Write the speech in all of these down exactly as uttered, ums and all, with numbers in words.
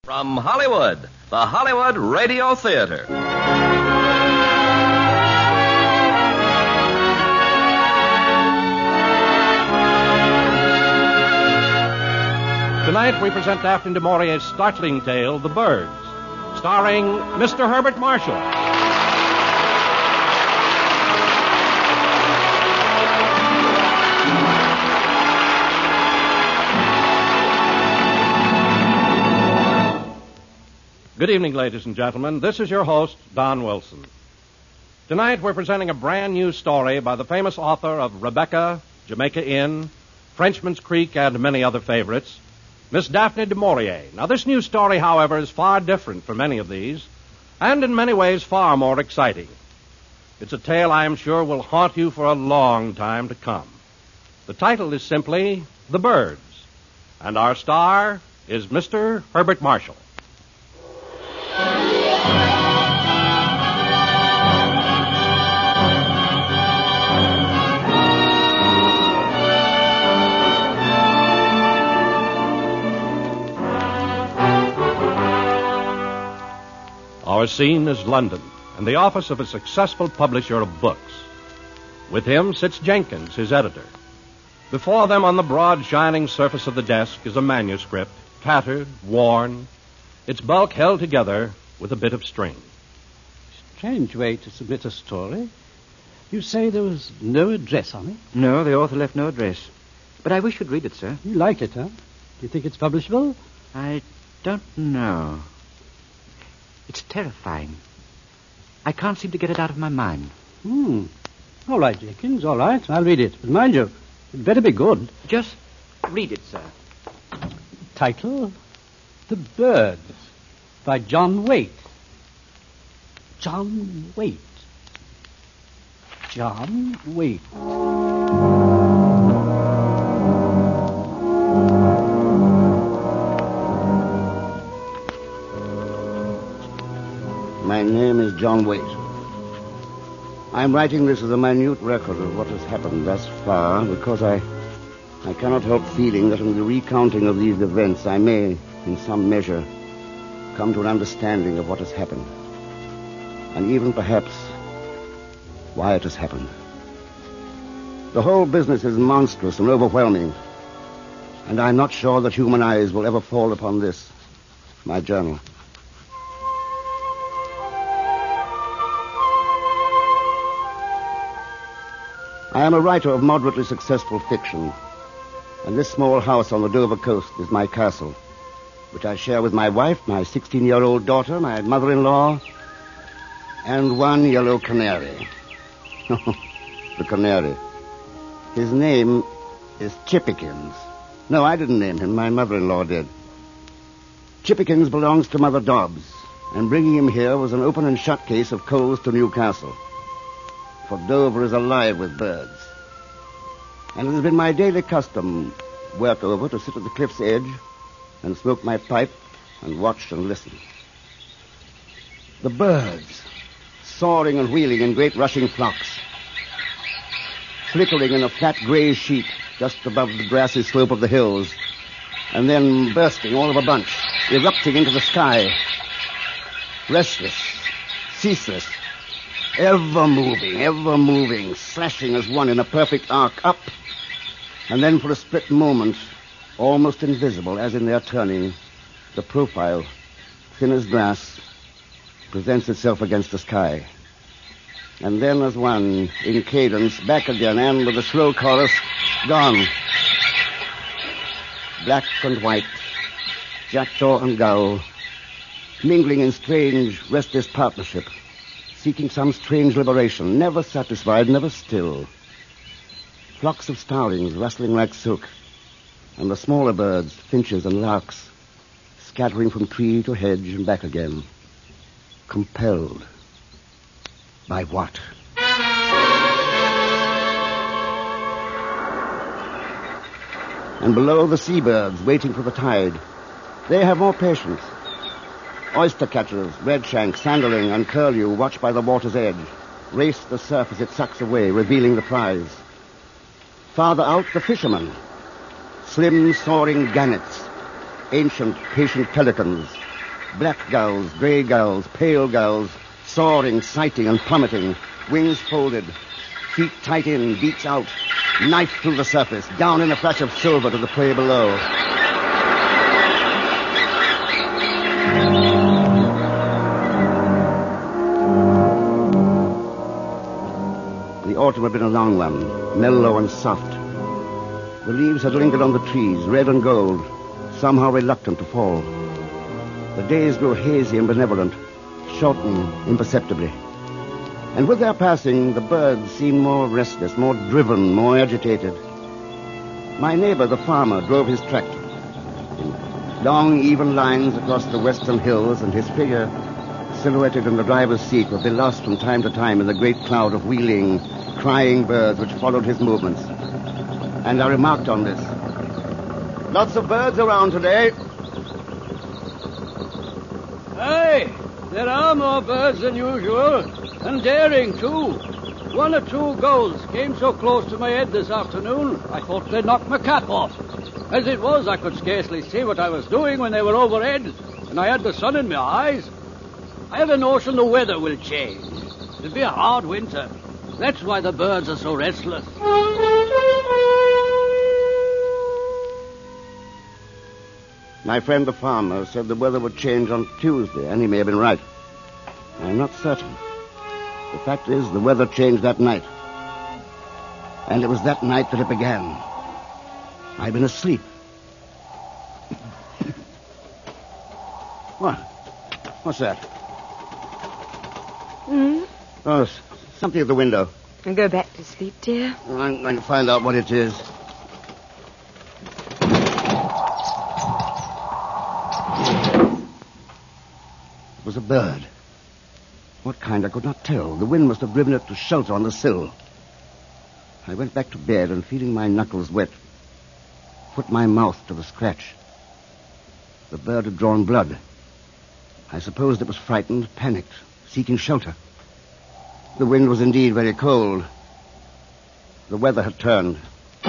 From Hollywood, the Hollywood Radio Theater. Tonight we present Daphne du Maurier's startling tale, The Birds, starring Mister Herbert Marshall. Good evening, ladies and gentlemen. This is your host, Don Wilson. Tonight we're presenting a brand new story by the famous author of Rebecca, Jamaica Inn, Frenchman's Creek, and many other favorites, Miss Daphne du Maurier. Now, this new story, however, is far different from any of these, and in many ways far more exciting. It's a tale I am sure will haunt you for a long time to come. The title is simply The Birds, and our star is Mister Herbert Marshall. Our scene is London, and the office of a successful publisher of books. With him sits Jenkins, his editor. Before them on the broad, shining surface of the desk is a manuscript, tattered, worn, its bulk held together with a bit of string. Strange way to submit a story. You say there was no address on it? No, the author left no address. But I wish you'd read it, sir. You like it, huh? Do you think it's publishable? I don't know. It's terrifying. I can't seem to get it out of my mind. Hmm. All right, Jenkins, all right. I'll read it. But mind you, it better be good. Just read it, sir. Title, The Birds, by John Waite. John Waite. John Waite. My name is John Waite. I'm writing this as a minute record of what has happened thus far because I, I cannot help feeling that in the recounting of these events I may, in some measure, come to an understanding of what has happened. And even perhaps why it has happened. The whole business is monstrous and overwhelming, and I'm not sure that human eyes will ever fall upon this, my journal. I am a writer of moderately successful fiction, and this small house on the Dover coast is my castle, which I share with my wife, my sixteen-year-old daughter, my mother-in-law, and one yellow canary. The canary. His name is Chippikins. No, I didn't name him. My mother-in-law did. Chippikins belongs to Mother Dobbs, and bringing him here was an open and shut case of coals to Newcastle. For Dover is alive with birds. And it has been my daily custom, work over, to sit at the cliff's edge and smoke my pipe and watch and listen. The birds, soaring and wheeling in great rushing flocks, flickering in a flat gray sheet just above the grassy slope of the hills, and then bursting all of a bunch, erupting into the sky, restless, ceaseless, ever moving, ever moving, slashing as one in a perfect arc up, and then for a split moment, almost invisible as in their turning, the profile, thin as glass, presents itself against the sky. And then as one, in cadence, back again, and with a slow chorus, gone. Black and white, jackdaw and gull, mingling in strange, restless partnership, seeking some strange liberation, never satisfied, never still. Flocks of starlings rustling like silk, and the smaller birds, finches and larks, scattering from tree to hedge and back again. Compelled. By what? And below, the seabirds waiting for the tide. They have more patience. Oyster catchers, redshank, sanderling, and curlew, watched by the water's edge, race the surf as it sucks away, revealing the prize. Farther out, the fishermen, slim, soaring gannets, ancient, patient pelicans, Black gulls, gray gulls, pale gulls, soaring, sighting, and plummeting. Wings folded, feet tight in, beaks out, knife through the surface, down in a flash of silver to the prey below. The autumn had been a long one, mellow and soft. The leaves had lingered on the trees, red and gold, somehow reluctant to fall. The days grew hazy and benevolent, shortening imperceptibly. And with their passing, the birds seemed more restless, more driven, more agitated. My neighbor, the farmer, drove his tractor in long, even lines across the western hills, and his figure, silhouetted in the driver's seat, would be lost from time to time in the great cloud of wheeling, crying birds which followed his movements. And I remarked on this. Lots of birds around today. Hey, there are more birds than usual, and daring, too. One or two gulls came so close to my head this afternoon, I thought they'd knock my cap off. As it was, I could scarcely see what I was doing when they were overhead, and I had the sun in my eyes. I have a notion the weather will change. It'll be a hard winter. That's why the birds are so restless. My friend the farmer said the weather would change on Tuesday, and he may have been right. I'm not certain. The fact is, the weather changed that night. And it was that night that it began. I'd been asleep. What? What's that? Hmm? Oh, s- something at the window. And go back to sleep, dear. I'm going to find out what it is. It was a bird. What kind, I could not tell. The wind must have driven it to shelter on the sill. I went back to bed and, feeling my knuckles wet, put my mouth to the scratch. The bird had drawn blood. I supposed it was frightened, panicked, seeking shelter. The wind was indeed very cold. The weather had turned.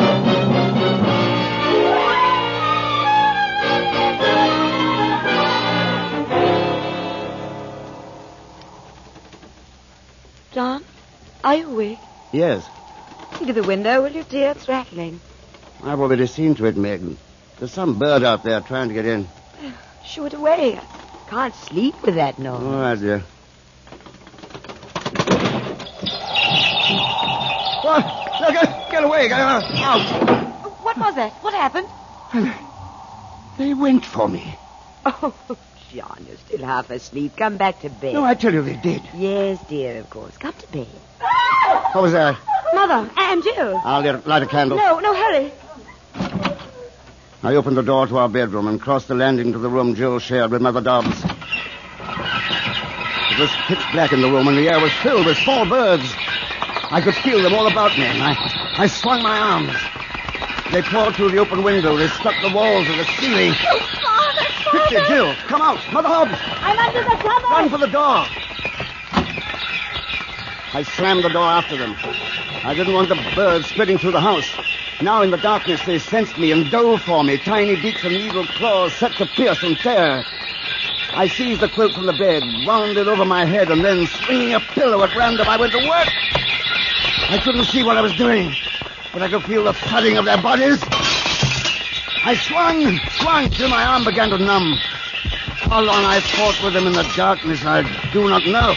John, are you awake? Yes, See to the window, will you, dear? It's rattling. I've already seen to it, Meg. There's some bird out there trying to get in. Shoo it away. I can't sleep with that noise. All right, dear. What? Look, get, get away. Get out. out. What was that? What happened? They went for me. Oh, John, you're still half asleep. Come back to bed. No, I tell you they did. Yes, dear, of course. Come to bed. What was that? Mother, and Jill. I'll light, light a candle. No, no, hurry. I opened the door to our bedroom and crossed the landing to the room Jill shared with Mother Dobbs. It was pitch black in the room, and the air was filled with small birds. I could feel them all about me. I, I swung my arms. They poured through the open window. They struck the walls of the ceiling. Oh, Father, Father. Quickly, Jill, come out. Mother Hobbs, I'm under the cover. run for the door. I slammed the door after them. I didn't want the birds spreading through the house. Now in the darkness they sensed me and dove for me, tiny beaks and evil claws set to pierce and tear. I seized the quilt from the bed, wound it over my head, and then, swinging a pillow at random, I went to work. I couldn't see what I was doing, but I could feel the thudding of their bodies. I swung, swung, till my arm began to numb. How long I fought with them in the darkness, I do not know.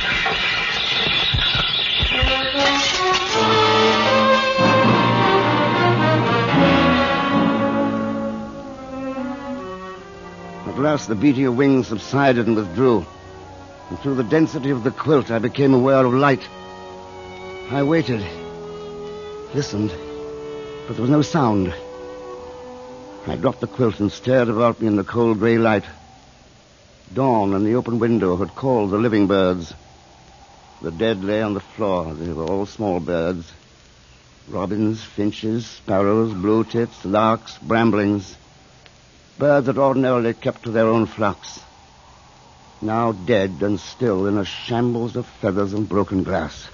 At last, the beating of wings subsided and withdrew. And through the density of the quilt, I became aware of light. I waited, listened, but there was no sound. I dropped the quilt and stared about me in the cold gray light. Dawn in the open window had called the living birds. The dead lay on the floor. They were all small birds. Robins, finches, sparrows, blue tits, larks, bramblings. Birds that ordinarily kept to their own flocks. Now dead and still in a shambles of feathers and broken glass.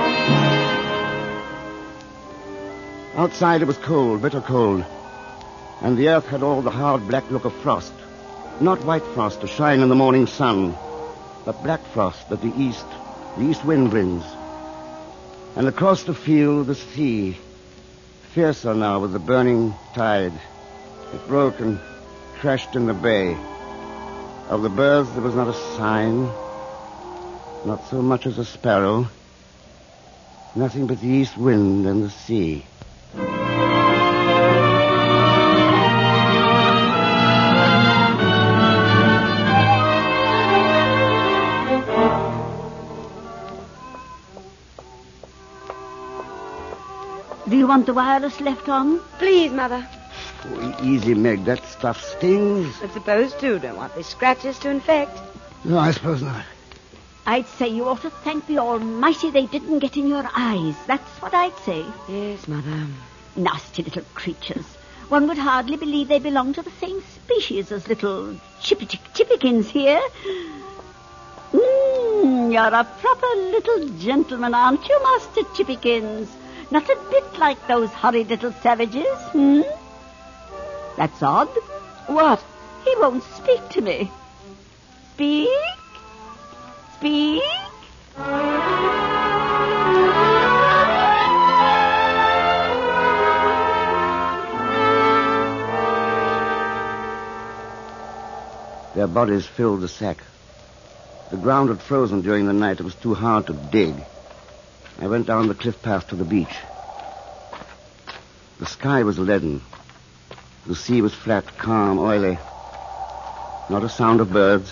Outside it was cold, bitter cold. And the earth had all the hard black look of frost. Not white frost to shine in the morning sun, but black frost that the east, the east wind brings. And across the field, the sea, fiercer now with the burning tide. It broke and crashed in the bay. Of the birds, there was not a sign, not so much as a sparrow. Nothing but the east wind and the sea. Do you want the wireless left on? Please, Mother. Oh, easy, Meg. That stuff stings. I suppose, too. Don't want these scratches to infect. No, I suppose not. I'd say you ought to thank the Almighty they didn't get in your eyes. That's what I'd say. Yes, Mother. Nasty little creatures. One would hardly believe they belong to the same species as little chippy-chick-chippikins here. Mmm, you're a proper little gentleman, aren't you, Master Chippikins? Not a bit like those horrid little savages, hmm? That's odd. What? He won't speak to me. Speak? Speak? Their bodies filled the sack. The ground had frozen during the night. It was too hard to dig. I went down the cliff path to the beach. The sky was leaden. The sea was flat, calm, oily. Not a sound of birds.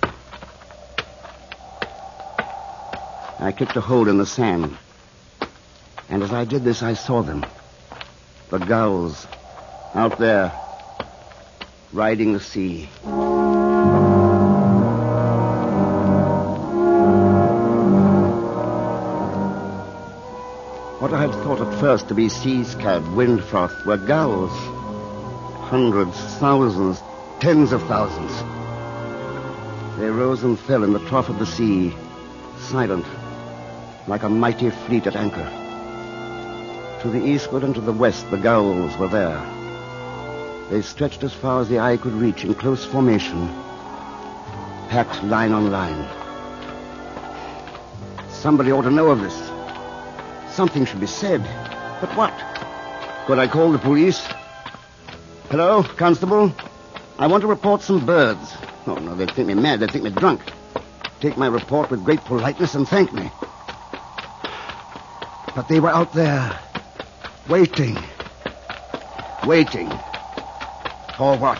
I kicked a hole in the sand. And as I did this, I saw them. The gulls, out there, riding the sea. What I had thought at first to be sea-scud, wind froth, were gulls. Hundreds, thousands, tens of thousands. They rose and fell in the trough of the sea, silent, like a mighty fleet at anchor. To the eastward and to the west, the gulls were there. They stretched as far as the eye could reach in close formation, packed line on line. Somebody ought to know of this. Something should be said. But what? Could I call the police? Hello, Constable? I want to report some birds. Oh, no, they'd think me mad. They'd think me drunk. Take my report with great politeness and thank me. But they were out there, waiting. Waiting. For what?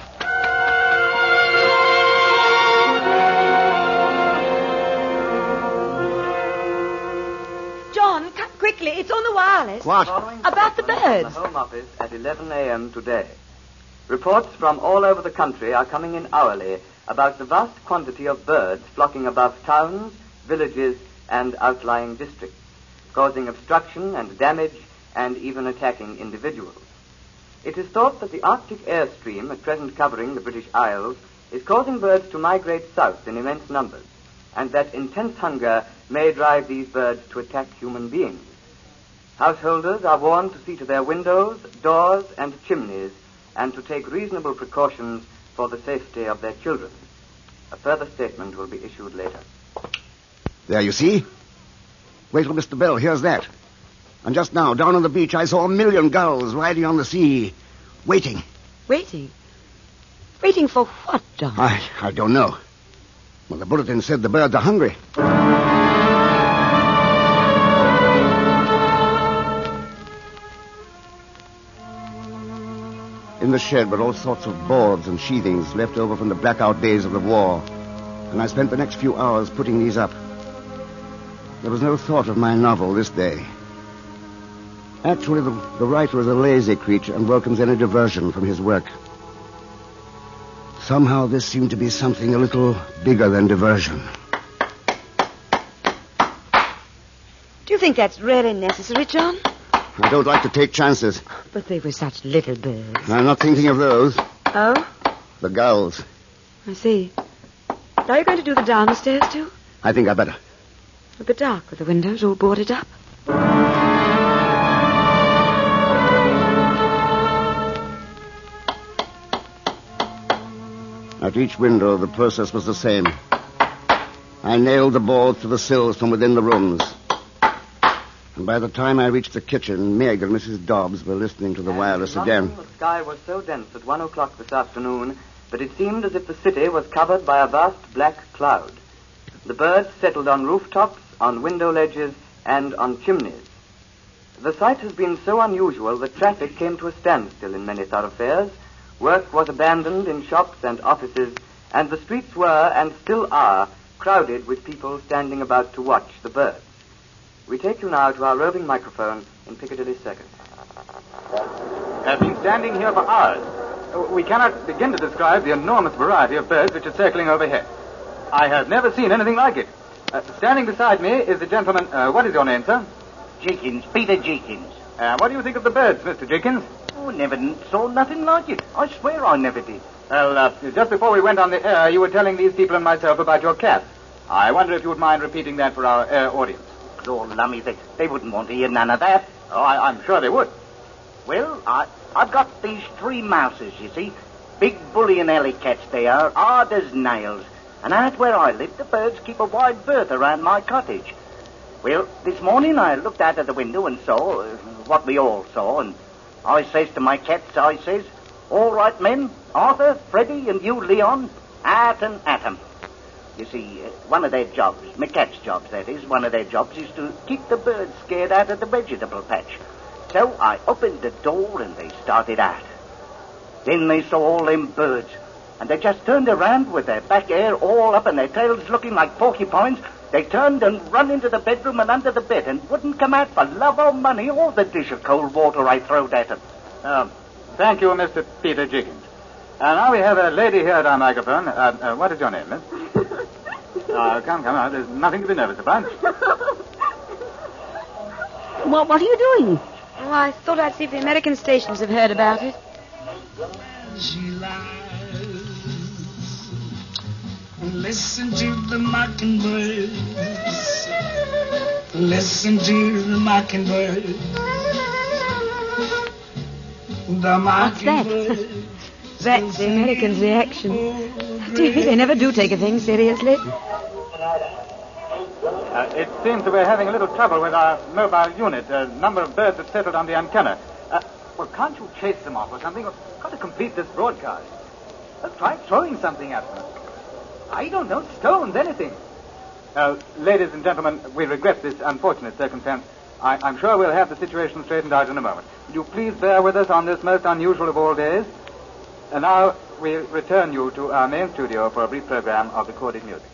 John, come quickly. It's on the wireless. What? About the birds. The Home Office at eleven a.m. today. Reports from all over the country are coming in hourly about the vast quantity of birds flocking above towns, villages, and outlying districts, causing obstruction and damage and even attacking individuals. It is thought that the Arctic airstream at present covering the British Isles is causing birds to migrate south in immense numbers, and that intense hunger may drive these birds to attack human beings. Householders are warned to see to their windows, doors, and chimneys, and to take reasonable precautions for the safety of their children. A further statement will be issued later. There, you see? Wait till Mister Bell hears that. And just now, down on the beach, I saw a million gulls riding on the sea, waiting. Waiting? Waiting for what, John? I, I don't know. Well, the bulletin said the birds are hungry. In the shed were all sorts of boards and sheathings left over from the blackout days of the war, and I spent the next few hours putting these up. There was no thought of my novel this day. Actually, the, the writer is a lazy creature and welcomes any diversion from his work. Somehow this seemed to be something a little bigger than diversion. Do you think that's really necessary, John? I don't like to take chances. But they were such little birds. I'm not thinking of those. Oh? The gulls. I see. Are you going to do the downstairs, too? I think I better. A bit dark with the windows all boarded up. At each window, the process was the same. I nailed the boards to the sills from within the rooms. And by the time I reached the kitchen, Meg and Missus Dobbs were listening to the wireless again. The sky was so dense at one o'clock this afternoon that it seemed as if the city was covered by a vast black cloud. The birds settled on rooftops, on window ledges, and on chimneys. The sight has been so unusual that traffic came to a standstill in many thoroughfares. Work was abandoned in shops and offices, and the streets were, and still are, crowded with people standing about to watch the birds. We take you now to our roving microphone in Piccadilly Circus. I've been standing here for hours. We cannot begin to describe the enormous variety of birds which are circling overhead. I have never seen anything like it. Uh, standing beside me is a gentleman. Uh, what is your name, sir? Jenkins, Peter Jenkins. Uh, what do you think of the birds, Mister Jenkins? Oh, never n- saw nothing like it. I swear I never did. Well, uh, just before we went on the air, you were telling these people and myself about your cat. I wonder if you would mind repeating that for our air audience. Lord, lummy, they, they wouldn't want to hear none of that. Oh, I, I'm sure they would. Well, I, I've got these three mouses, you see. Big bully and alley cats they are, hard as nails. And out where I live, the birds keep a wide berth around my cottage. Well, this morning I looked out of the window and saw uh, what we all saw, and I says to my cats, I says, all right, men, Arthur, Freddie, and you, Leon, out and at 'em. You see, uh, one of their jobs, my cat's jobs, that is, one of their jobs is to keep the birds scared out of the vegetable patch. So I opened the door and they started out. Then they saw all them birds, and they just turned around with their back hair all up and their tails looking like porcupines. They turned and run into the bedroom and under the bed and wouldn't come out for love or money or the dish of cold water I throwed at them. Um, thank you, Mister Peter Jenkins. Uh, now we have a lady here at our microphone. Uh, uh, what is your name, miss? uh, come, come, on. There's nothing to be nervous about. Well, what are you doing? Oh, I thought I'd see if the American stations have heard about it. She lies. Listen to the mockingbirds. Listen to the mockingbirds. The mockingbirds. That's the Americans' reaction. Do you think they never do take a thing seriously? Uh, it seems that we're having a little trouble with our mobile unit. A number of birds have settled on the antenna. Uh, well, can't you chase them off or something? We've got to complete this broadcast. Let's try throwing something at them. I don't know, stones, anything. Uh, ladies and gentlemen, we regret this unfortunate circumstance. I, I'm sure we'll have the situation straightened out in a moment. Will you please bear with us on this most unusual of all days? And now we return you to our main studio for a brief program of recorded music.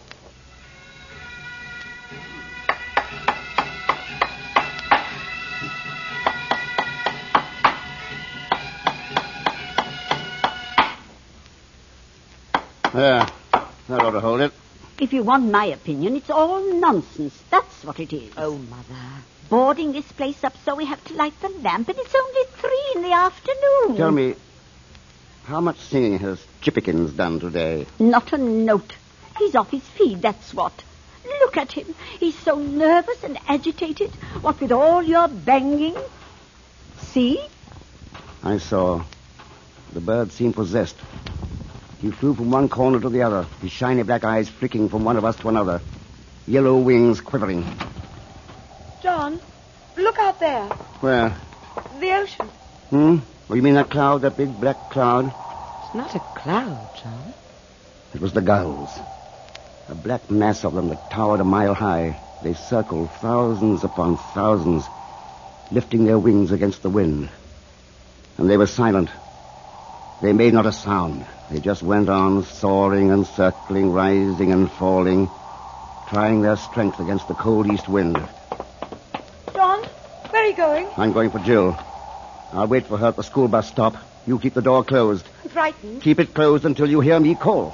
There. That ought to hold it. If you want my opinion, it's all nonsense. That's what it is. Oh, Mother. Boarding this place up so we have to light the lamp, and it's only three in the afternoon. Tell me, how much singing has Chippikins done today? Not a note. He's off his feed, that's what. Look at him. He's so nervous and agitated. What with all your banging. See? I saw. The bird seemed possessed. He flew from one corner to the other, his shiny black eyes flicking from one of us to another, yellow wings quivering. John, look out there. Where? The ocean. Hmm? Oh, you mean that cloud, that big black cloud? It's not a cloud, John. It was the gulls. A black mass of them that towered a mile high. They circled thousands upon thousands, lifting their wings against the wind. And they were silent. They made not a sound. They just went on soaring and circling, rising and falling, trying their strength against the cold east wind. John, where are you going? I'm going for Jill. I'll wait for her at the school bus stop. You keep the door closed. I'm frightened. Keep it closed until you hear me call.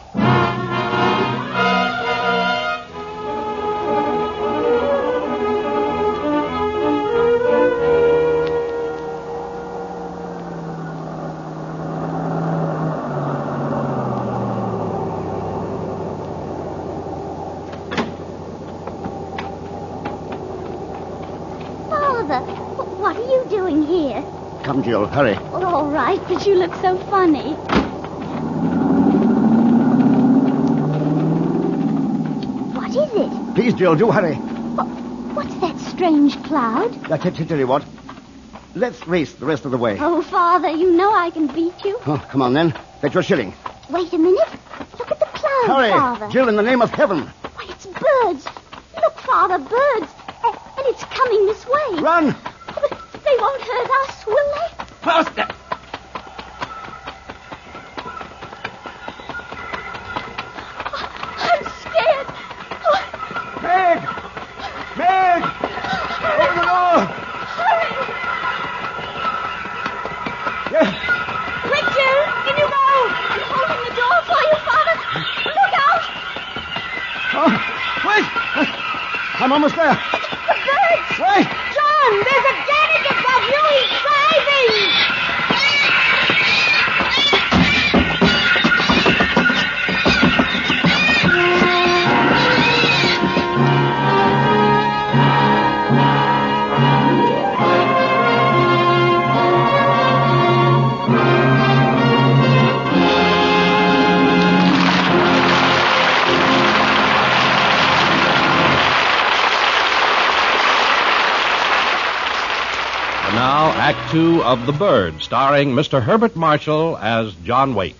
What are you doing here? Come, Jill, hurry. Well, all right, but you look so funny. Please, Jill, do hurry. What's that strange cloud? I t- tell you what. Let's race the rest of the way. Oh, Father, you know I can beat you. Oh, come on, then. Bet your shilling. Wait a minute. Look at the cloud, Hurry, Father. Jill, in the name of heaven. Why, it's birds. Look, Father, birds. Uh, and it's coming this way. Run. Oh, but they won't hurt us, will they? Faster. I'm scared. Meg! Meg! Open the door! Hurry! Yes. Quick, Jill! In you go! I'm holding the door for you, Father. Look out! Oh, wait! I'm almost there. The birds! Wait! John, there's a Danik above you. He's driving! Now, Act Two of The Bird, starring Mister Herbert Marshall as John Waite.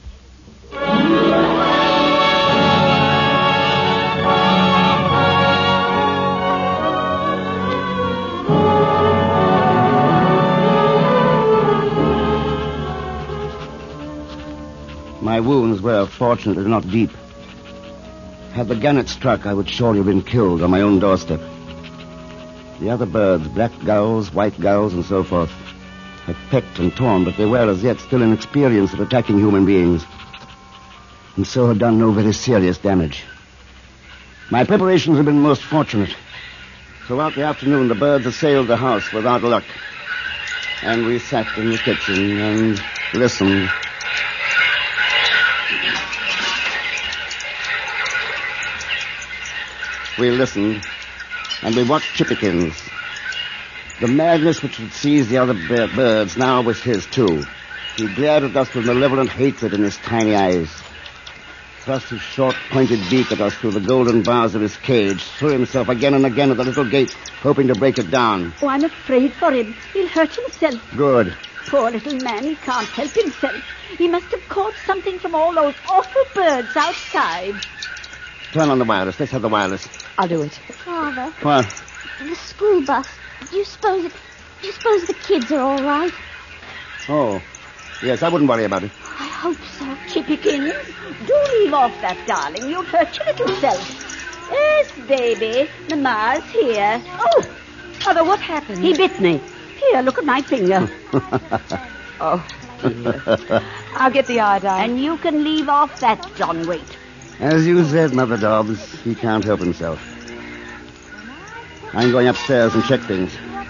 My wounds were fortunately not deep. Had the gun struck, I would surely have been killed on my own doorstep. The other birds, black gulls, white gulls, and so forth, had pecked and torn, but they were as yet still inexperienced at attacking human beings, and so had done no very serious damage. My preparations had been most fortunate. Throughout the afternoon, the birds assailed the house without luck, and we sat in the kitchen and listened. We listened, and we watched Chippikins. The madness which had seized the other bir- birds now was his, too. He glared at us with malevolent hatred in his tiny eyes, thrust his short, pointed beak at us through the golden bars of his cage, threw himself again and again at the little gate, hoping to break it down. Oh, I'm afraid for him. He'll hurt himself. Good. Poor little man, he can't help himself. He must have caught something from all those awful birds outside. Turn on the wireless. Let's have the wireless. I'll do it. Father, What? the school bus. Do you suppose it, do you suppose the kids are all right? Oh, yes, I wouldn't worry about it. I hope so. Chippikins, do leave off that, darling. You'll hurt your little self. Yes, baby. Mama's here. Oh, Mother, what happened? he bit me. Here, look at my finger. Oh, dear. I'll get the iodine. And you can leave off that, John Waite. As you said, Mother Dobbs, he can't help himself. I'm going upstairs and check things.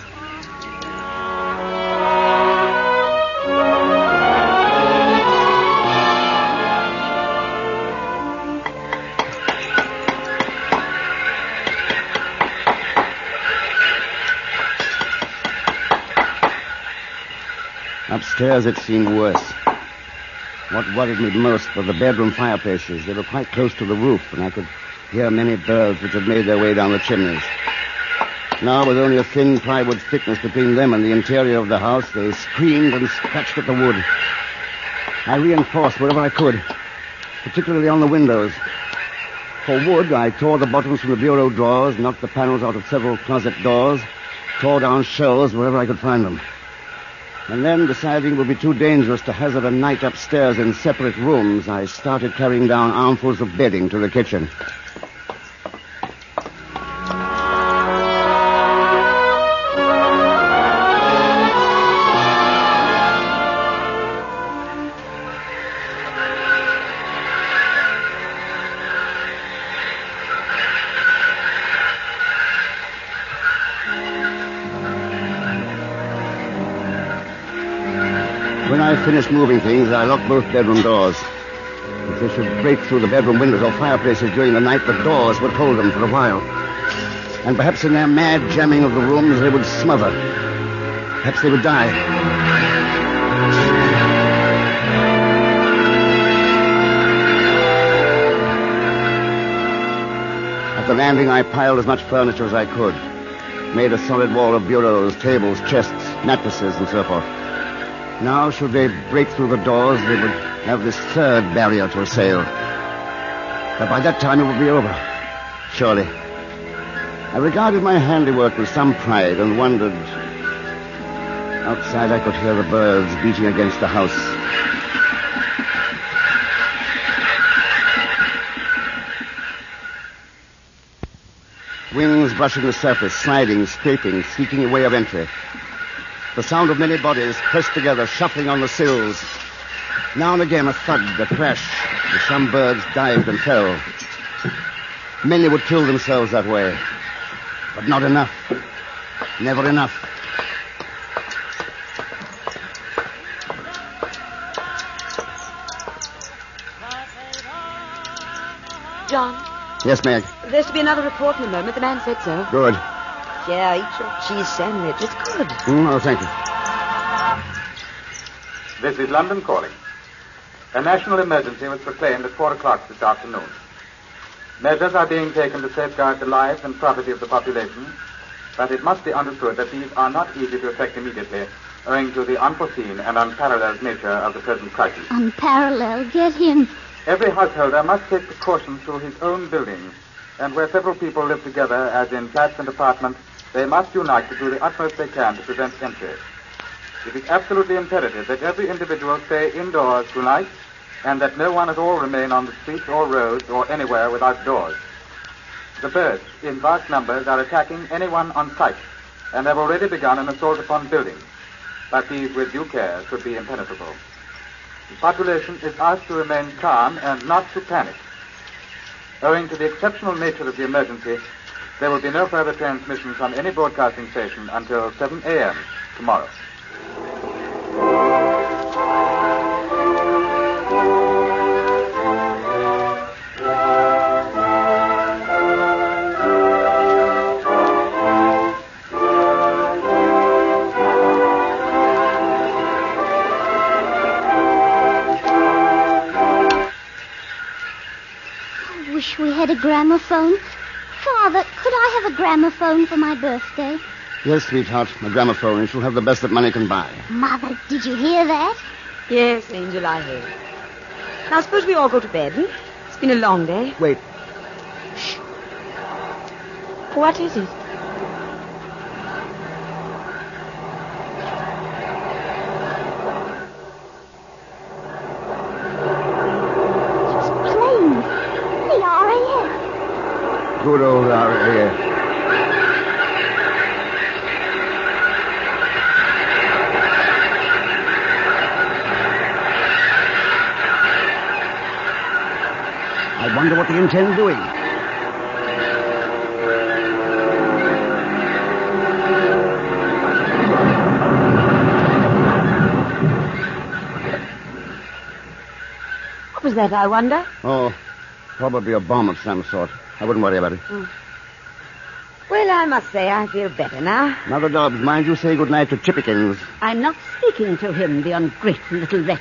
Upstairs it seemed worse. What worried me most were the bedroom fireplaces. They were quite close to the roof, and I could hear many birds which had made their way down the chimneys. Now, with only a thin plywood thickness between them and the interior of the house, they screamed and scratched at the wood. I reinforced wherever I could, particularly on the windows. For wood, I tore the bottoms from the bureau drawers, knocked the panels out of several closet doors, tore down shelves wherever I could find them. And then, deciding it would be too dangerous to hazard a night upstairs in separate rooms, I started carrying down armfuls of bedding to the kitchen. When I finished moving things, I locked both bedroom doors. If they should break through the bedroom windows or fireplaces during the night, the doors would hold them for a while. And perhaps in their mad jamming of the rooms, they would smother. Perhaps they would die. At the landing, I piled as much furniture as I could. Made a solid wall of bureaus, tables, chests, mattresses, and so forth. Now, should they break through the doors, they would have this third barrier to assail. But by that time, it would be over. Surely. I regarded my handiwork with some pride and wondered. Outside, I could hear the birds beating against the house. Wings brushing the surface, sliding, scraping, seeking a way of entry. The sound of many bodies pressed together, shuffling on the sills. Now and again a thud, a crash, as some birds dived and fell. Many would kill themselves that way. But not enough. Never enough. John? Yes, Meg? There's to be another report in a moment. The man said so. Good. Yeah, eat your cheese sandwich. It's good. Mm, oh, thank you. This is London calling. A national emergency was proclaimed at four o'clock this afternoon. Measures are being taken to safeguard the lives and property of the population, but it must be understood that these are not easy to effect immediately, owing to the unforeseen and unparalleled nature of the present crisis. Unparalleled. Get him. Every householder must take precautions through his own buildings, and where several people live together, as in flats and apartments, they must unite to do the utmost they can to prevent entry. It is absolutely imperative that every individual stay indoors tonight, and that no one at all remain on the streets or roads or anywhere without doors. The birds, in vast numbers, are attacking anyone on sight, and have already begun an assault upon buildings, but these, with due care, should be impenetrable. The population is asked to remain calm and not to panic. Owing to the exceptional nature of the emergency, there will be no further transmission from any broadcasting station until seven a.m. tomorrow. We had a gramophone. Father, could I have a gramophone for my birthday? Yes, sweetheart, a gramophone. It shall have the best that money can buy. Mother, did you hear that? Yes, Angel, I heard. Now, suppose we all go to bed. Hmm? It's been a long day. Wait. Shh. What is it? Good old R A F. I wonder what they intend doing. What was that, I wonder? Oh, probably a bomb of some sort. I wouldn't worry about it. Mm. Well, I must say I feel better now. Mother Dobbs, mind you say goodnight to Chippikins. I'm not speaking to him, the ungrateful little wretch.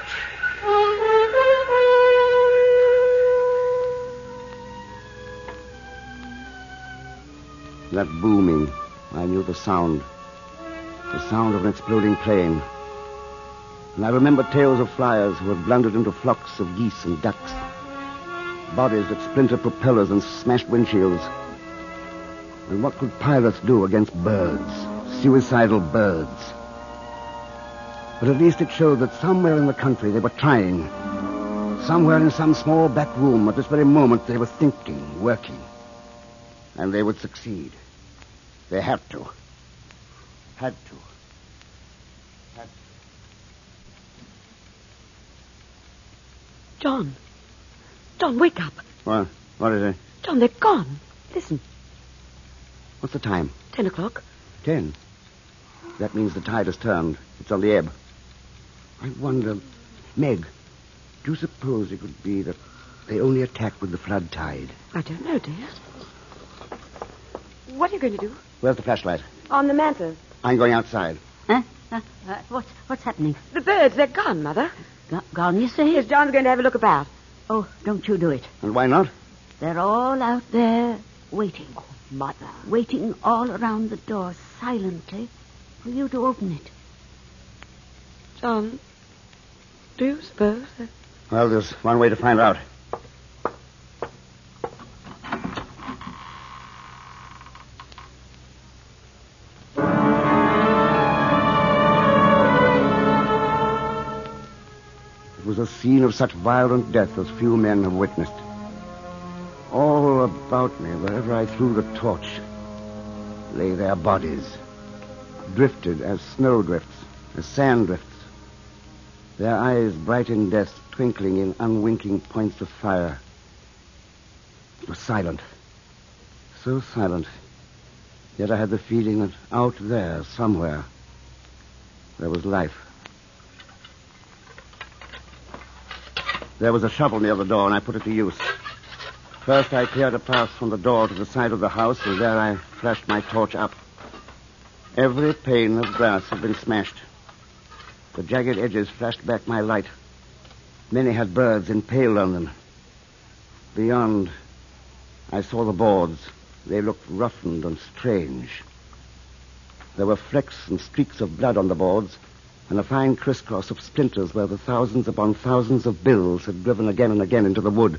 That booming, I knew the sound. The sound of an exploding plane. And I remembered tales of flyers who had blundered into flocks of geese and ducks. Bodies that splintered propellers and smashed windshields. And what could pilots do against birds? Suicidal birds. But at least it showed that somewhere in the country they were trying. Somewhere in some small back room at this very moment they were thinking, working. And they would succeed. They had to. Had to. Had to. John. John, wake up. What? What is it? John, they're gone. Listen. What's the time? Ten o'clock. Ten? That means the tide has turned. It's on the ebb. I wonder... Meg, do you suppose it could be that they only attack with the flood tide? I don't know, dear. What are you going to do? Where's the flashlight? On the mantel. I'm going outside. Huh? Uh, uh, what's, what's happening? The birds, they're gone, Mother. Go- gone, you say? Yes, John's going to have a look about. Oh, don't you do it. And why not? They're all out there waiting. Oh, Mother. Waiting all around the door, silently, for you to open it. John, do you suppose that... Well, there's one way to find out. It was a scene of such violent death as few men have witnessed. All about me, wherever I threw the torch, lay their bodies, drifted as snow drifts, as sand drifts, their eyes bright in death, twinkling in unwinking points of fire. It was silent, so silent, yet I had the feeling that out there, somewhere, there was life. There was a shovel near the door, and I put it to use. First, I cleared a path from the door to the side of the house, and there I flashed my torch up. Every pane of glass had been smashed. The jagged edges flashed back my light. Many had birds impaled on them. Beyond, I saw the boards. They looked roughened and strange. There were flecks and streaks of blood on the boards, and a fine crisscross of splinters where the thousands upon thousands of bills had driven again and again into the wood.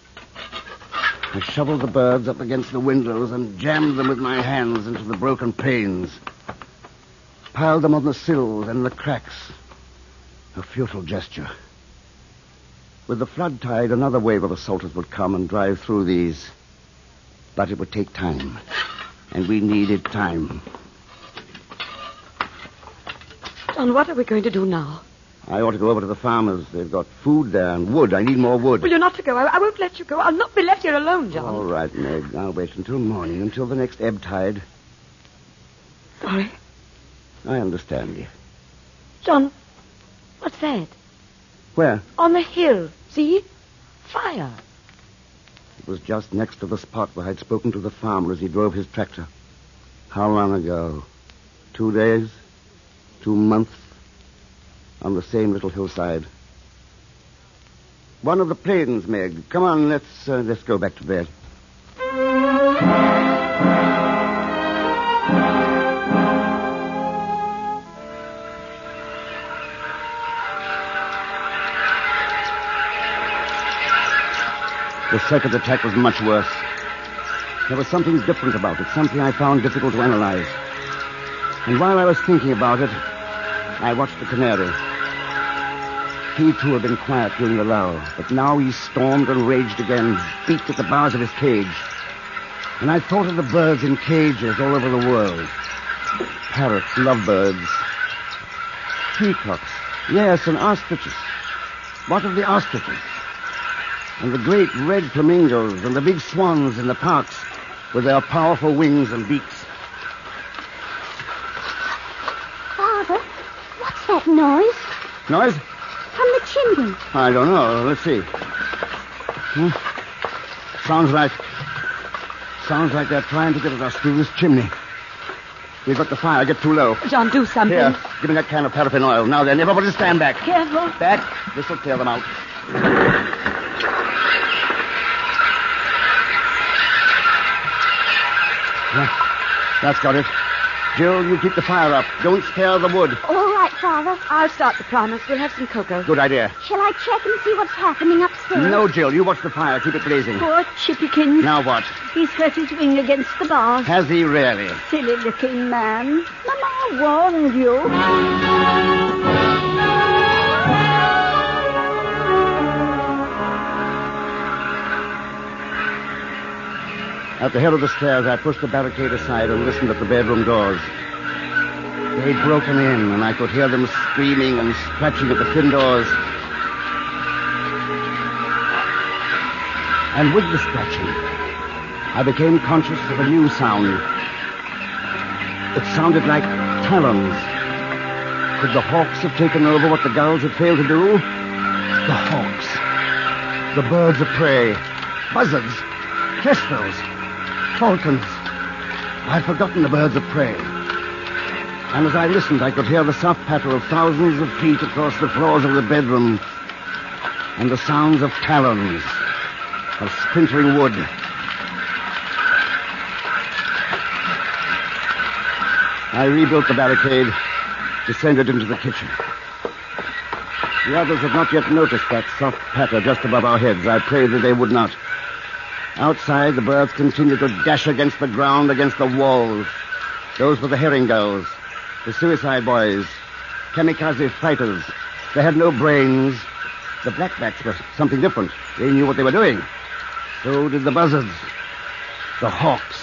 I shoveled the birds up against the windows and jammed them with my hands into the broken panes. Piled them on the sills and the cracks. A futile gesture. With the flood tide, another wave of assaulters would come and drive through these. But it would take time. And we needed time. John, what are we going to do now? I ought to go over to the farmers. They've got food there and wood. I need more wood. Well, you're not to go. I, I won't let you go. I'll not be left here alone, John. All right, Meg. I'll wait until morning, until the next ebb tide. Sorry. I understand you. John, what's that? Where? On the hill. See? Fire. It was just next to the spot where I'd spoken to the farmer as he drove his tractor. How long ago? Two days? Two months? On the same little hillside. One of the planes, Meg. Come on, let's uh, let's go back to bed. The second attack was much worse. There was something different about it, something I found difficult to analyze. And while I was thinking about it, I watched the canary. He, too, had been quiet during the lull, but now he stormed and raged again, beat at the bars of his cage. And I thought of the birds in cages all over the world. Parrots, lovebirds, peacocks, yes, and ostriches. What of the ostriches? And the great red flamingos and the big swans in the parks with their powerful wings and beaks. Father, what's that noise? Noise? From the chimney. I don't know. Let's see. Hmm? Sounds like... Sounds like they're trying to get at us through this chimney. We've got the fire. Get too low. John, do something. Here, give me that can of paraffin oil. Now then, everybody stand back. Careful. Back. This will clear them out. Yeah, that's got it. Jill, you keep the fire up. Don't spare the wood. All right, Father. I'll start the primus. We'll have some cocoa. Good idea. Shall I check and see what's happening upstairs? No, Jill. You watch the fire. Keep it blazing. Poor Chippykins. Now what? He's hurt his wing against the bars. Has he really? Silly-looking man. Mama warned you. At the head of the stairs, I pushed the barricade aside and listened at the bedroom doors. They'd broken in, and I could hear them screaming and scratching at the thin doors. And with the scratching, I became conscious of a new sound. It sounded like talons. Could the hawks have taken over what the gulls had failed to do? The hawks. The birds of prey. Buzzards. Kestrels. Falcons. I'd forgotten the birds of prey. And as I listened, I could hear the soft patter of thousands of feet across the floors of the bedroom, and the sounds of talons, of splintering wood. I rebuilt the barricade, descended into the kitchen. The others had not yet noticed that soft patter just above our heads. I prayed that they would not. Outside, the birds continued to dash against the ground, against the walls. Those were the herring gulls, the suicide boys, kamikaze fighters. They had no brains. The blackbacks were something different. They knew what they were doing. So did the buzzards, the hawks.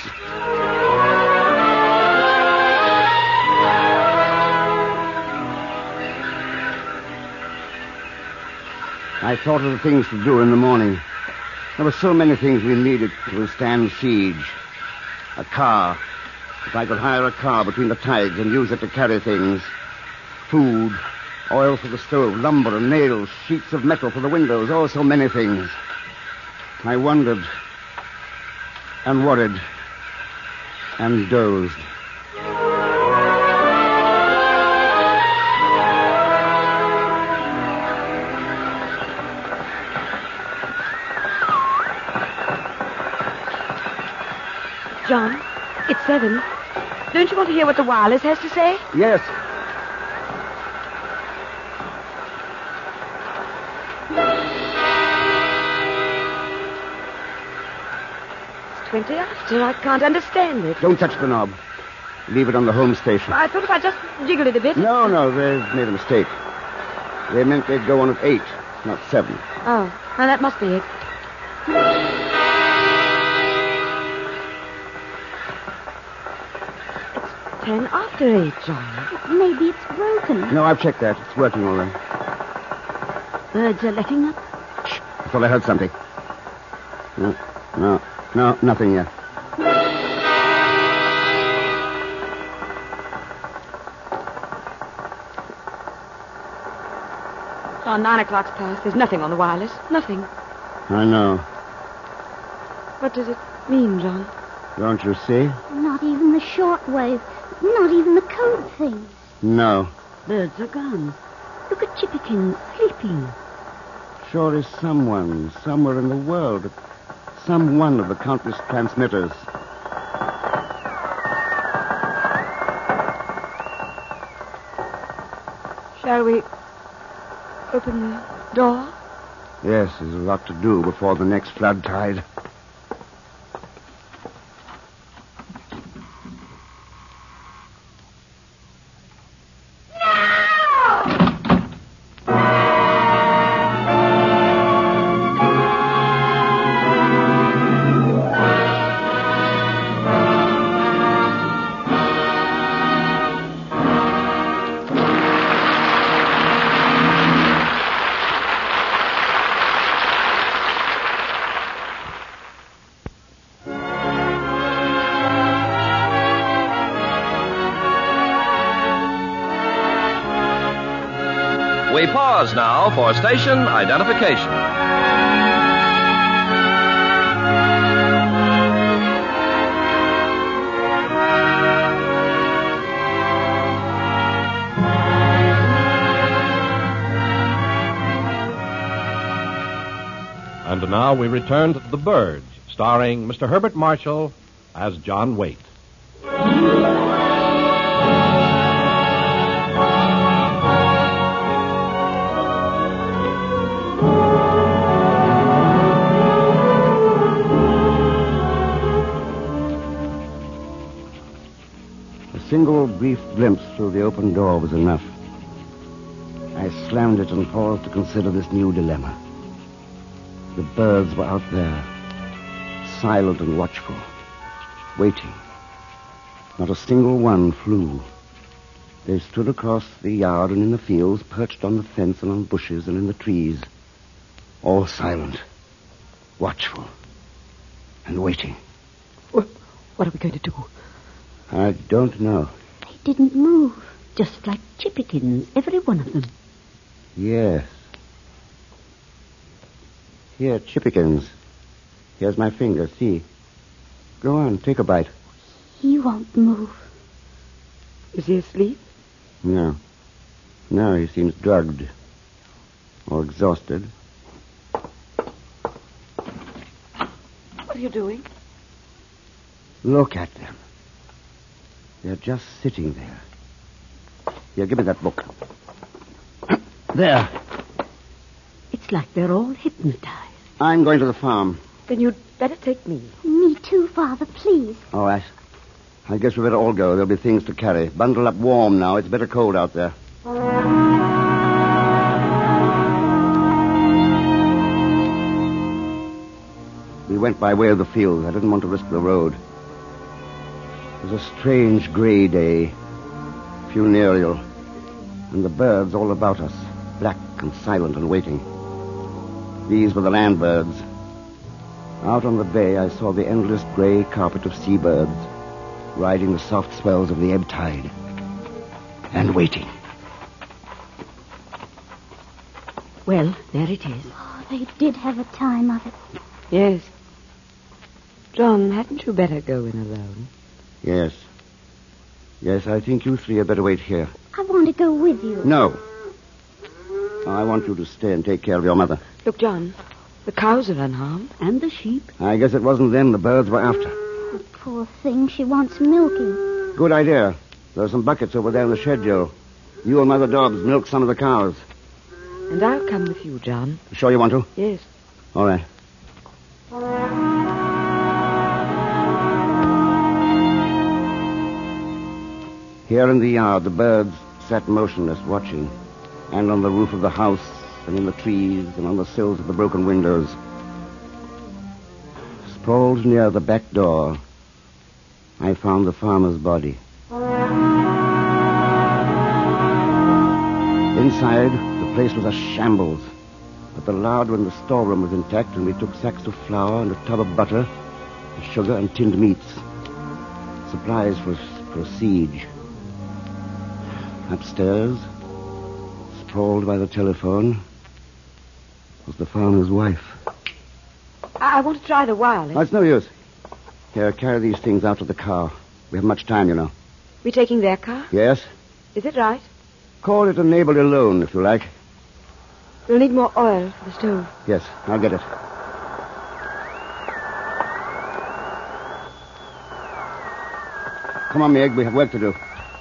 I thought of the things to do in the morning. There were so many things we needed to withstand siege. A car. If I could hire a car between the tides and use it to carry things. Food, oil for the stove, lumber and nails, sheets of metal for the windows, oh, so many things. I wondered and worried and dozed. John, it's seven. Don't you want to hear what the wireless has to say? Yes. It's twenty after. I can't understand it. Don't touch the knob. Leave it on the home station. I thought if I just jiggled it a bit... No, no, they've made a mistake. They meant they'd go on at eight, not seven. Oh, well, that must be it. Ten after eight, John. Maybe it's broken. No, I've checked that. It's working all right. Birds are letting up. Shh. I thought I heard something. No, no, no, nothing yet. Oh, nine o'clock's past. There's nothing on the wireless. Nothing. I know. What does it mean, John? Don't you see? Not even the shortwave. Not even the code things. No. Birds are gone. Look at Chippikins sleeping. Sure is someone, somewhere in the world. Some one of the countless transmitters. Shall we open the door? Yes, there's a lot to do before the next flood tide. We pause now for station identification. And now we return to The Birds, starring Mister Herbert Marshall as John Waite. A single brief glimpse through the open door was enough. I slammed it and paused to consider this new dilemma. The birds were out there, silent and watchful, waiting. Not a single one flew. They stood across the yard and in the fields, perched on the fence and on bushes and in the trees. All silent, watchful, and waiting. What, what are we going to do? I don't know. They didn't move, just like Chippikins, every one of them. Yes. Here, Chippikins. Here's my finger, see. Go on, take a bite. He won't move. Is he asleep? No. No, he seems drugged. Or exhausted. What are you doing? Look at them. They're just sitting there. Here, give me that book. There. It's like they're all hypnotized. I'm going to the farm. Then you'd better take me. Me too, Father, please. All right. I guess we better all go. There'll be things to carry. Bundle up warm now. It's bitter cold out there. We went by way of the fields. I didn't want to risk the road. It was a strange gray day, funereal, and the birds all about us, black and silent and waiting. These were the land birds. Out on the bay, I saw the endless gray carpet of seabirds, riding the soft swells of the ebb tide, and waiting. Well, there it is. Oh, they did have a time of it. Yes. John, hadn't you better go in alone? Yes. Yes, I think you three had better wait here. I want to go with you. No. I want you to stay and take care of your mother. Look, John, the cows are unharmed. And the sheep. I guess it wasn't them the birds were after. The poor thing, she wants milking. Good idea. There are some buckets over there in the shed, Joe. You and Mother Dobbs milk some of the cows. And I'll come with you, John. Sure you want to? Yes. All right. Here in the yard, the birds sat motionless, watching. And on the roof of the house, and in the trees, and on the sills of the broken windows. Sprawled near the back door, I found the farmer's body. Inside, the place was a shambles. But the larder in the storeroom was intact, and we took sacks of flour and a tub of butter, and sugar and tinned meats. Supplies for, for a siege. Upstairs, sprawled by the telephone, was the farmer's wife. I, I want to try the wireless. Oh, it's no use. Here, carry these things out to the car. We haven't much time, you know. We taking their car? Yes? Is it right? Call it a neighborly loan, if you like. We'll need more oil for the stove. Yes, I'll get it. Come on, Meg, we have work to do.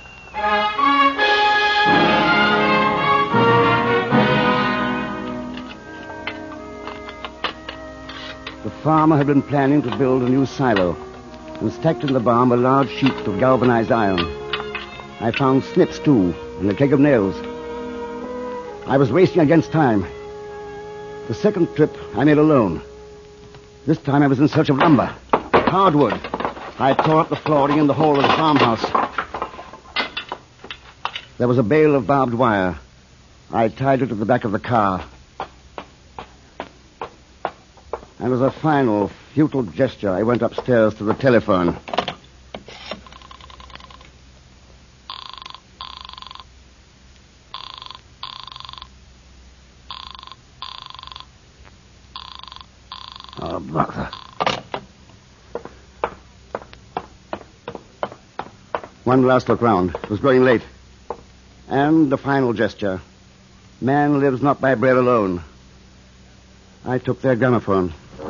The farmer had been planning to build a new silo, and stacked in the barn were large sheets of galvanized iron. I found snips, too, and a keg of nails. I was racing against time. The second trip I made alone. This time I was in search of lumber, hardwood. I tore up the flooring in the hall of the farmhouse. There was a bale of barbed wire. I tied it to the back of the car. And as a final, futile gesture, I went upstairs to the telephone. Oh, bother. One last look round. It was growing late. And the final gesture. Man lives not by bread alone. I took their gramophone.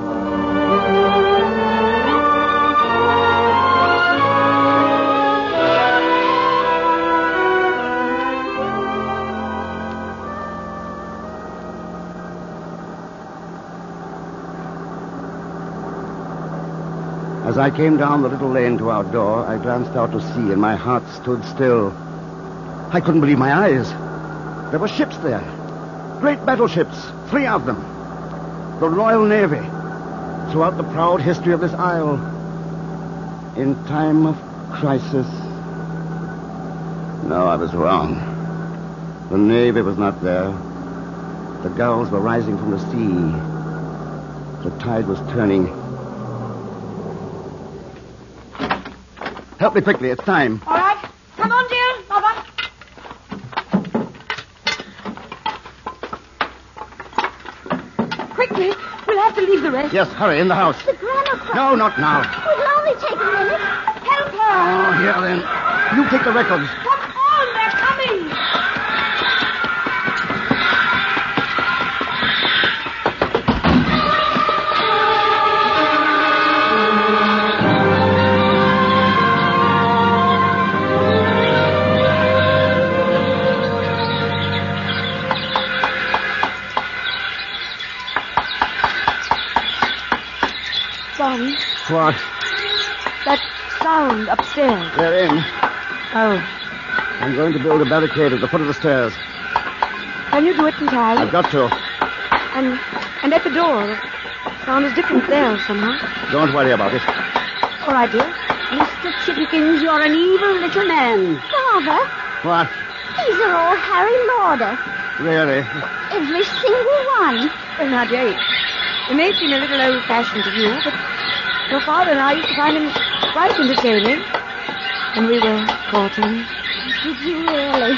As I came down the little lane to our door, I glanced out to sea, and my heart stood still. I couldn't believe my eyes. There were ships there. Great battleships, three of them. The Royal Navy, throughout the proud history of this isle. In time of crisis... No, I was wrong. The Navy was not there. The gulls were rising from the sea. The tide was turning. Help me quickly, it's time. All right. Come on, dear. Mother. Quickly. We'll have to leave the rest. Yes, hurry, in the house. The gramophone. No, not now. It'll only take a minute. Help her. Oh, here then. You take the records. Come on, they're coming. Don, What? that sound upstairs. They're in. Oh. I'm going to build a barricade at the foot of the stairs. Can you do it in time? I've got to. And and at the door, the sound is different there somehow. Don't worry about it. All right, dear. Mister Chippykins, you're an evil little man. Father, What? these are all Harry Lauder. Really? Every single one. Well, now, dear, it may seem a little old-fashioned to you, but your father and I used to find him quite entertaining when we were courting. Did you really?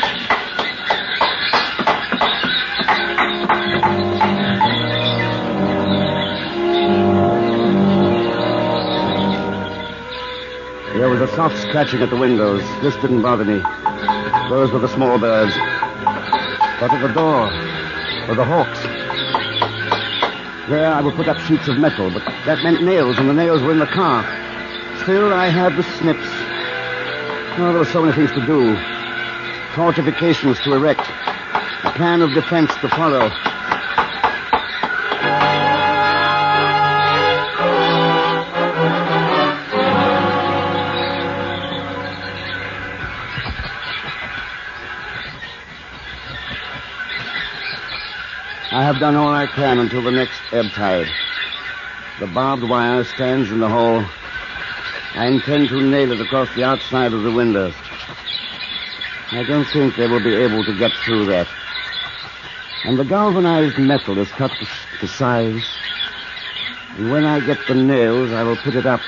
There was a soft scratching at the windows. This didn't bother me. Those were the small birds. But at the door were the hawks. There I would put up sheets of metal, but that meant nails, and the nails were in the car. Still, I had the snips. Oh, there were so many things to do. Fortifications to erect. A plan of defense to follow. I have done all I can until the next ebb tide. The barbed wire stands in the hall. I intend to nail it across the outside of the windows. I don't think they will be able to get through that. And the galvanized metal is cut to, to size. And when I get the nails, I will put it up.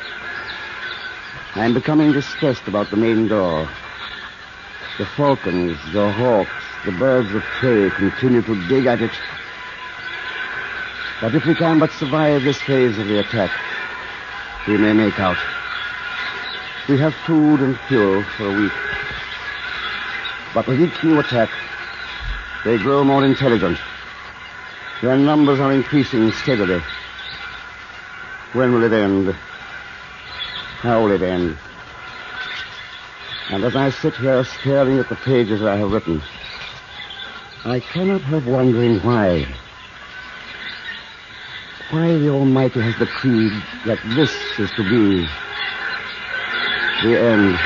I'm becoming distressed about the main door. The falcons, the hawks, the birds of prey continue to dig at it. But if we can but survive this phase of the attack, we may make out. We have food and fuel for a week. But with each new attack, they grow more intelligent. Their numbers are increasing steadily. When will it end? How will it end? And as I sit here staring at the pages I have written, I cannot help wondering why. Why the Almighty has decreed that this is to be the end.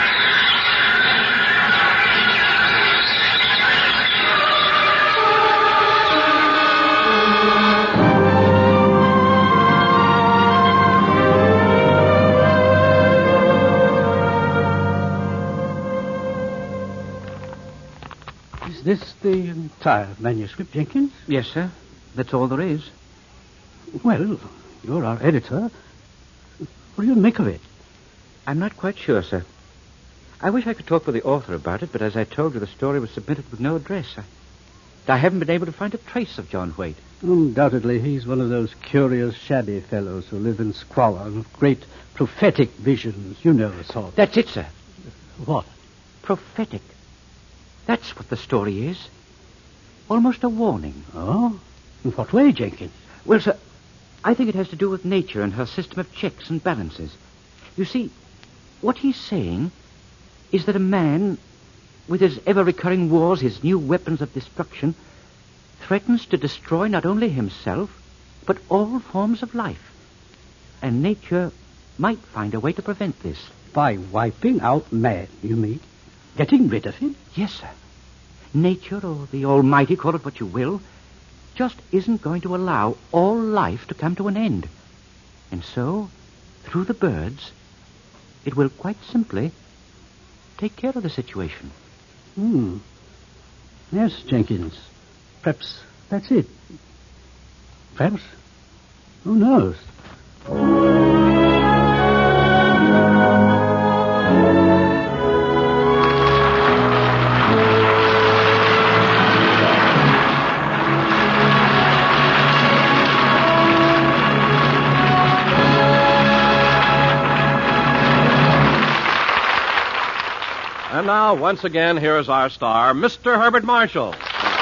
Is this the entire manuscript, Jenkins? Yes, sir. That's all there is. Well, you're our editor. What do you make of it? I'm not quite sure, sir. I wish I could talk with the author about it, but as I told you, the story was submitted with no address. I, I haven't been able to find a trace of John Waite. Undoubtedly, he's one of those curious, shabby fellows who live in squalor and with great prophetic visions. You know the sort. That's it, sir. What? Prophetic. That's what the story is. Almost a warning. Oh? In what way, Jenkins? Well, sir, I think it has to do with nature and her system of checks and balances. You see, what he's saying is that a man, with his ever-recurring wars, his new weapons of destruction, threatens to destroy not only himself, but all forms of life. And nature might find a way to prevent this. By wiping out man, you mean? Getting rid of him? Yes, sir. Nature, or the Almighty, call it what you will, just isn't going to allow all life to come to an end. And so, through the birds, it will quite simply take care of the situation. Hmm. Yes, Jenkins. Perhaps that's it. Perhaps. Who knows? And now, once again, here is our star, Mister Herbert Marshall.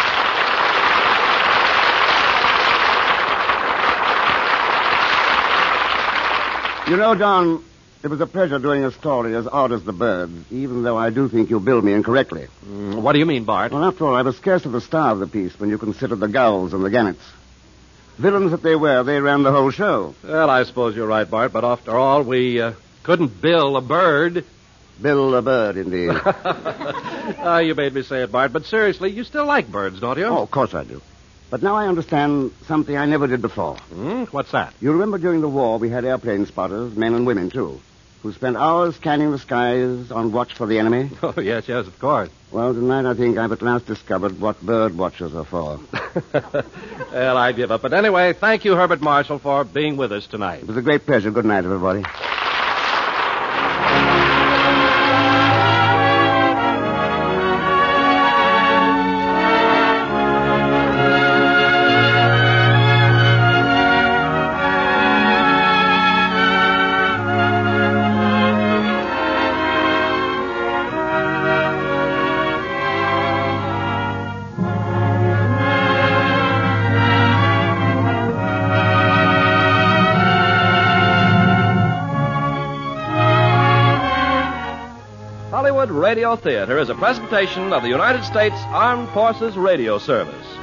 You know, Don, it was a pleasure doing a story as odd as the birds, even though I do think you billed me incorrectly. Mm, what do you mean, Bart? Well, after all, I was scarce at the star of the piece when you considered the gulls and the gannets. Villains that they were, they ran the whole show. Well, I suppose you're right, Bart, but after all, we uh, couldn't bill a bird. Bill a bird, indeed. uh, you made me say it, Bart, but seriously, you still like birds, don't you? Oh, of course I do. But now I understand something I never did before. Hmm? What's that? You remember during the war we had airplane spotters, men and women, too, who spent hours scanning the skies on watch for the enemy? Oh, yes, yes, of course. Well, tonight I think I've at last discovered what bird watchers are for. Well, I give up. But anyway, thank you, Herbert Marshall, for being with us tonight. It was a great pleasure. Good night, everybody. Hollywood Radio Theater is a presentation of the United States Armed Forces Radio Service.